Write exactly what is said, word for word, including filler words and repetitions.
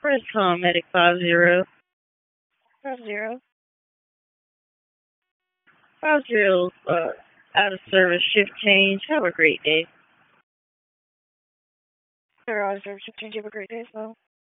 Press com medic five zero. Five zero. Five zero. Uh, out of service shift change. Have a great day. Out of service shift change. Have a great day. So.